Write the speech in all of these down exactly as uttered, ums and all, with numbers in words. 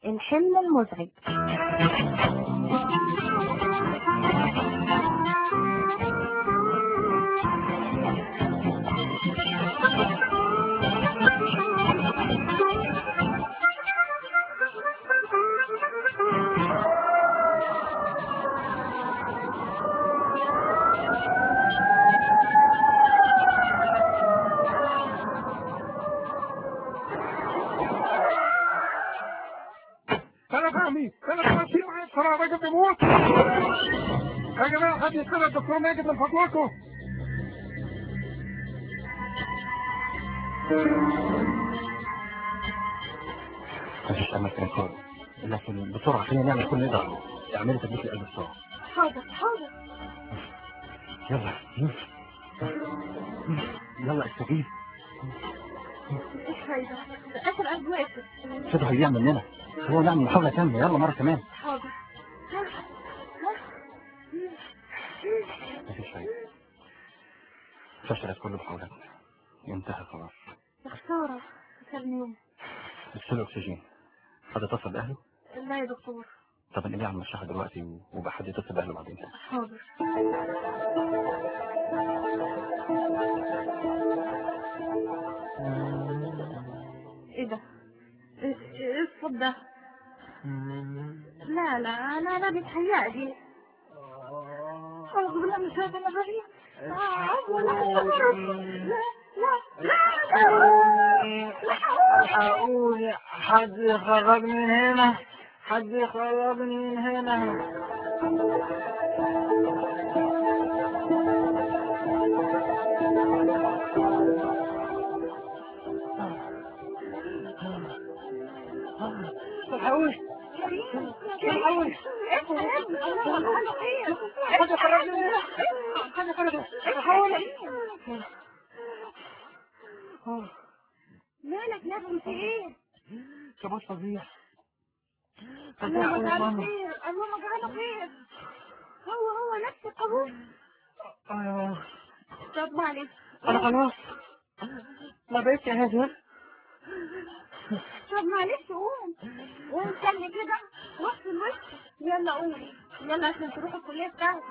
الحلم المزعج. انا فهمي انا بمشي معايا بسرعه الراجل بيموت. يا جماعه حد يستنى الدكتور ماجد من فضلكم. مفيش امل في الكون، لكن بسرعه خلينا نعمل كل اللي نقدر. اعملي تثبيت القلب بسرعه. حاضر حاضر. يلا يلا استجيب. مفيش فايدة، اخر قلب واقف. شبه هيضيع مننا. هو نعمل محاولة ثانية. يلا مرة كمان. حاضر. مفيش فايدة، فشلت كل محاولاتنا، انتهى خلاص. يا خسارة، خسرني. اديله اكسجين. حد اتصل باهله؟ لا يا دكتور. طب انقليه على المشرحة دلوقتي وبقى حد يتصل باهله بعدين. حاضر. ايه ده؟ ايه إيه الصوت ده؟ لا لا لا لا بيتهيألي. أعوذ بالله من الشيطان الرجيم. أعوذ بالله من الشيطان الرجيم. لا لا لا لا. الحقوني، حد يخرجني من هنا، حد يخرجني من هنا. الحقوني الحقوني، حد يخرجني من هنا، حد يخرجني. الحقوني. مالك نفسي في ايه؟ كابوس فظيع. اللهم اجعله خير، اللهم اجعله خير. هو هو نفس القبول. ايوه. طب معلش. انا خلاص ما بقتش اهزر. طب معلش قوم قوم سلي كده وقت الوش. يلا قوم يلا عشان تروح الكلية بتاعتك.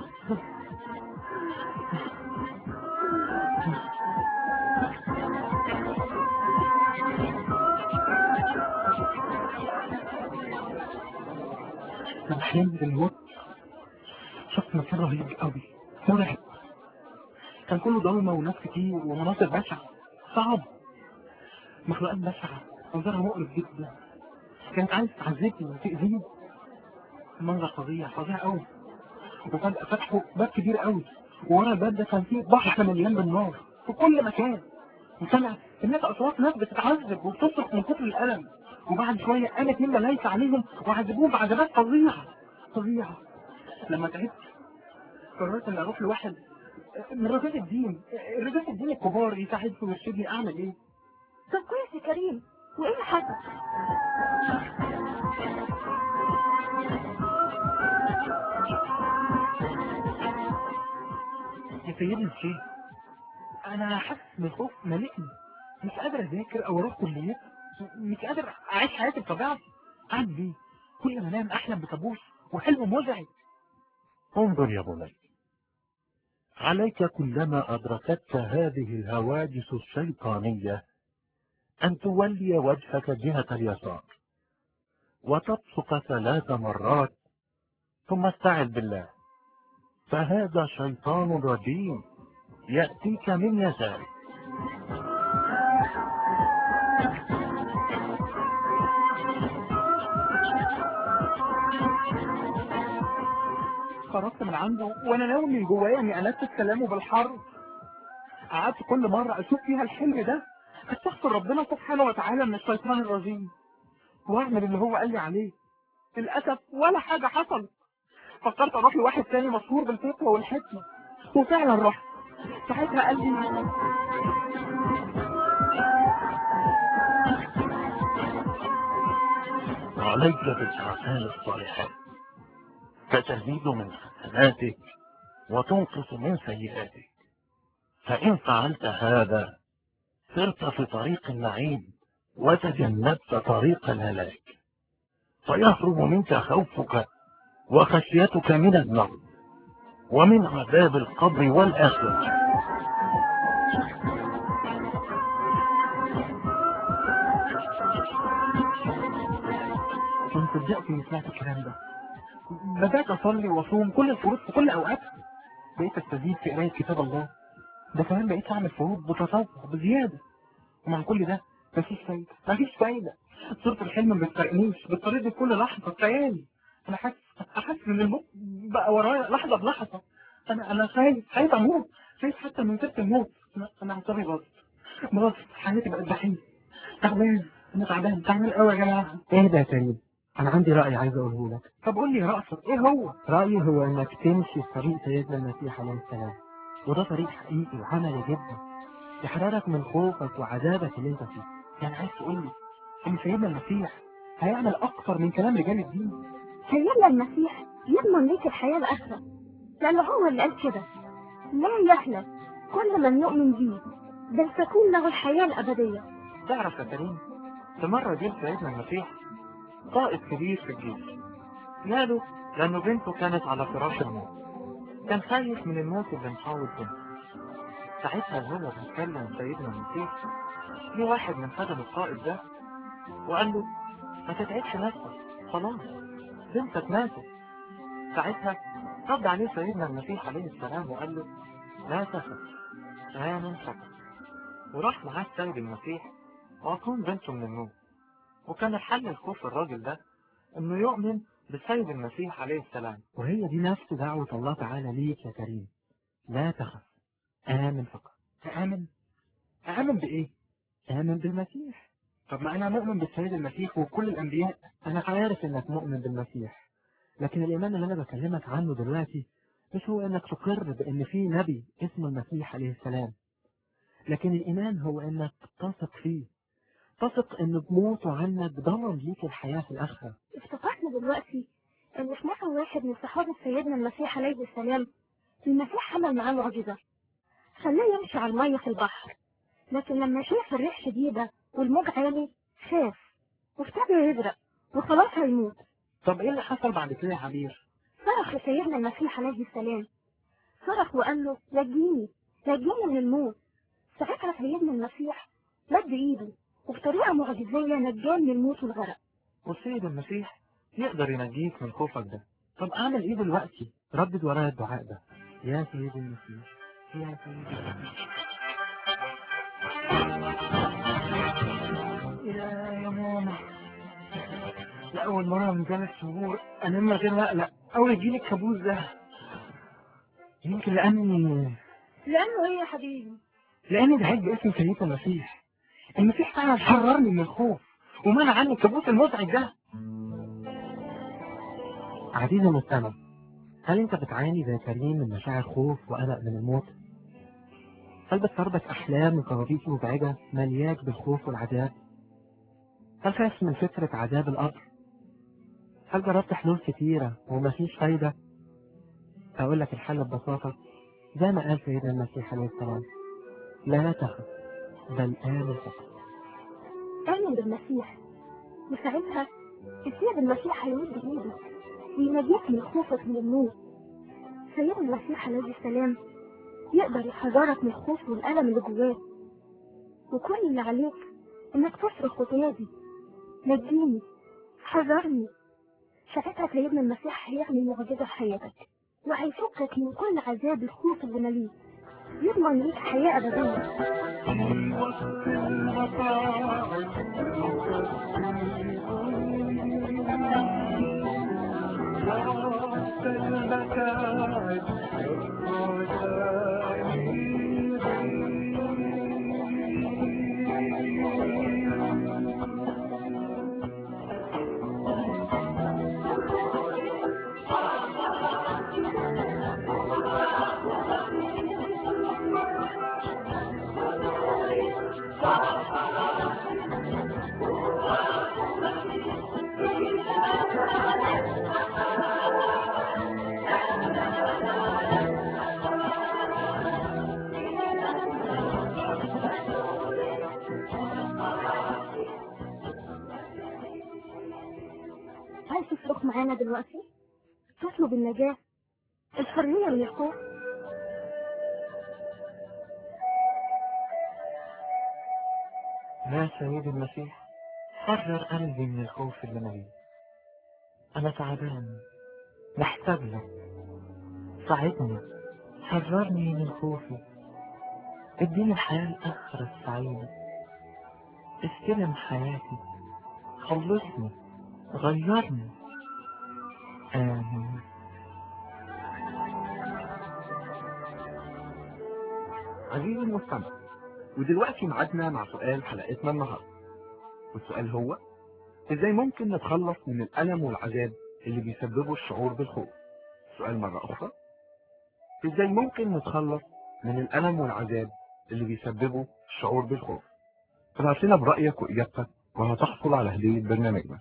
انا حلمت بالموت. شفت مكان رهيب قوي مرعب، كان كله ضلمه وناس كتير ومناظر بشعه صعب، مخلوقات بشعه منظرها مقرف جدا، كانت عايز تعذبني وتأذيني. المنظر فظيع فظيع قوي. وفجأة فتحوا باب كبير قوي، وورا الباب ده كان فيه بحر مليان بالنار في كل مكان، وسمع سمعت اصوات ناس بتتعذب وبتصرخ من كتر الالم. وبعد شويه قامت اتنين ملايكه عليهم وعذبوهم بعذابات فظيعه فظيعه. لما تعبت قررت اني اروح لواحد من رجال الدين، رجال الدين الكبار يساعدني ويرشدني اعمل ايه. طب كويس يا كريم، وايه اللي حصل؟ يا سيدي الشيخ، انا حاسس بالخوف ملكني، مش قادر اذاكر او اروح كليتي، مش قادر اعيش حياتي بطبيعتي. اعمل ايه؟ كل ما انام احلم بكابوس وحلم مزعج. انظر يا بني، عليك كلما أدركتك هذه الهواجس الشيطانية أن تولي وجهك جهة اليسار وتبصق ثلاث مرات ثم استعذ بالله، فهذا شيطان رجيم يأتيك من يسارك. خرجت من عنده وانا ناوي من جوايا اني انفذ كلامه بالحرف. قعدت كل مرة اشوف فيها الحلم ده استغفر ربنا سبحانه وتعالى من الشيطان الرجيم واعمل اللي هو قال لي عليه. للاسف ولا حاجة حصلت. فكرت اروح لواحد تاني مشهور بالفقه والحكمة، وفعلا رحت. ساعتها قال لي عليك بالأعمال الصالحات فتزيد من حسناتك وتنقص من سيئاتك، فإن فعلت هذا سرت في طريق النعيم وتجنبت طريق الهلاك. فيهرب منك خوفك وخشيتك من الموت ومن عذاب القبر والآخرة. أنا صدقت إني سمعت الكلام ده. بدأت أصلي وأصوم كل الفروض في كل أوقاتها. بقيت أستزيد في قراية كتاب الله. ده كمان بقيت أعمل فروض بتطوع بزيادة. ومع كل ده مفيش فايدة مفيش فايدة. صورة الحلم ما بتفرقنيش، بتطاردني في كل لحظة خيالي. أنا حاسس حاسس إن الموت بقى ورايا لحظة بلحظة. أنا أنا خايف خايف أموت، خايف حتى من سيرة الموت. أنا أنا عصبي باظت باظت، حياتي بقت جحيم. تعبان، أنا تعبان تعبان قوي يا جماعة. اهدى يا كريم، انا عندي رأي عايز اقوله لك. طب قول لي يا رأفت إيه هو؟ رأيي هو انك تمشي في طريق سيدنا المسيح عليه السلام، وده طريق حقيقي وعملي جدا يحررك من خوفك وعذابك اللي انت فيه. يعني عايز تقول لي إن سيدنا المسيح هيعمل أكتر من كلام رجال الدين؟ سيدنا المسيح يضمن ليك الحياة الآخرة، لأنه هو اللي قال كده: لا يهلك كل من يؤمن بي، بل تكون له الحياة الأبدية. تعرف يا كريم، في مرة جه سيدنا المسيح قائد كبير في الجيش، جاله لأنه بنته كانت على فراش الموت. كان خايف من الموت اللي محاول بنته. ساعتها وهو بيتكلم سيدنا المسيح، جه واحد من خدم القائد ده وقال له: ما تتعبش نفسك، خلاص بنتك ماتت. ساعتها رد عليه سيدنا المسيح عليه السلام وقال له: لا تخف، آمن فقط. وراح معاه السيد المسيح وأقام بنته من الموت. وكان الحل لخوف الراجل ده إنه يؤمن بالسيد المسيح عليه السلام. وهي دي نفس دعوة الله تعالى ليك يا كريم، لا تخف، آمن فقط. آمن؟ آمن بإيه؟ آمن بالمسيح. طب ما أنا مؤمن بالسيد المسيح وكل الأنبياء. أنا عارف إنك مؤمن بالمسيح، لكن الإيمان اللي أنا بكلمك عنه دلوقتي مش هو إنك تقر بإن في نبي اسمه المسيح عليه السلام، لكن الإيمان هو إنك تثق فيه، تثق إنه بموته عنك ضمن ليك الحياة في الآخرة. افتكرنا دلوقتي إن في مرة واحد من صحابة سيدنا المسيح عليه السلام المسيح عمل معاه معجزة، خلاه يمشي على المية في البحر، لكن لما شاف الريح شديدة والموج عالي خاف وابتدى يغرق وخلاص هيموت. طب إيه اللي حصل بعد كده يا عبير؟ صرخ لسيدنا المسيح عليه السلام، صرخ وقال له: نجيني نجيني من الموت. ساعتها سيدنا المسيح مد ايده وبطريقة معجزية نجاه من الموت والغرق. والسيد المسيح يقدر ينجيك من خوفك ده. طب أعمل إيه دلوقتي؟ ردد ورايا الدعاء ده: يا سيدي المسيح، يا سيدي المسيح. يا يا ماما، لأول مرة من ثلاث شهور أنام من غير ما أقلق أو يجيلي الكابوس ده. يمكن لأني لأنه ايه يا حبيبي؟ لأني دعيت باسم سيدنا المسيح. المسيح فعلا حررني من الخوف ومنع عني الكابوس المزعج ده. عزيزي المستمع، هل أنت بتعاني زي كريم من مشاعر خوف وقلق من الموت؟ هل بتطاردك أحلام وكوابيس مزعجة ملياك بالخوف والعذاب؟ هل خايف من فكرة عذاب القبر؟ هل جربت حلول كتيرة ومفيش فايدة؟ أقول لك الحل ببساطة زي ما قال سيدنا المسيح عليه السلام: لا تخف، بل آمن فقط. آمن بالمسيح، وساعتها السيد المسيح هيمد ايده وينجيك من خوفك من الموت. سيدنا المسيح عليه السلام يقدر يحررك من الخوف والألم اللي جواك، وكل اللي عليك انك تصرخ وتنادي: نجيني، حررني. ساعتها سيدنا المسيح هيعمل معجزة في حياتك وهيفكك من كل عذاب الخوف اللي مليك، يضمن ليك حياة أبدية. Thank you. عايز تصرخ معانا دلوقتي؟ تطلب النجاة، الحرية من الخوف؟ يا سيد المسيح، حرر قلبي من الخوف اللي أنا فيه. أنا تعبان، محتاج لك، ساعدني، حررني من خوفي، اديني الحياة الآخرة السعيدة، استلم حياتي، خلصني، غيرني. آمين. عزيزي المستمع، ودلوقتي ميعادنا مع سؤال حلقتنا النهارده، والسؤال هو: ازاي ممكن نتخلص من الألم والعذاب اللي بيسببوا الشعور بالخوف؟ سؤال مرة أخرى: ازاي ممكن نتخلص من الألم والعذاب اللي بيسببوا الشعور بالخوف؟ ابعت لنا برأيك وإجابتك وهتحصل على هدية برنامجنا.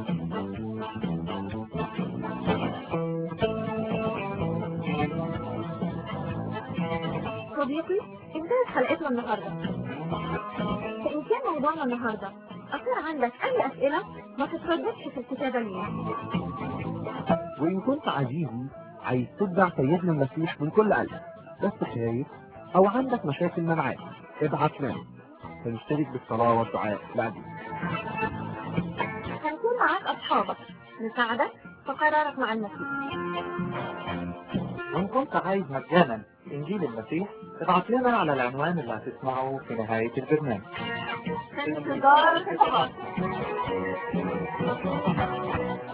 صديقي، انتهت حلقتنا النهاردة. فإن كان موضوعنا النهاردة أثار عندك أي أسئلة، ما تترددش في الكتابة لينا. وإن كنت عزيزي عايز تتبع سيدنا المسيح من كل قلب بس خايف أو عندك مشاكل معاه، ابعت لنا فنشترك بالصلاة والدعاء بعدين. هنكون معاك أصحابك نساعدك في قرارك مع المسيح. وإن كنت عايز مجانا إنجيل المسيح، ابعت لنا على العنوان اللي هتسمعه في نهاية البرنامج. في انتظار الخطوات.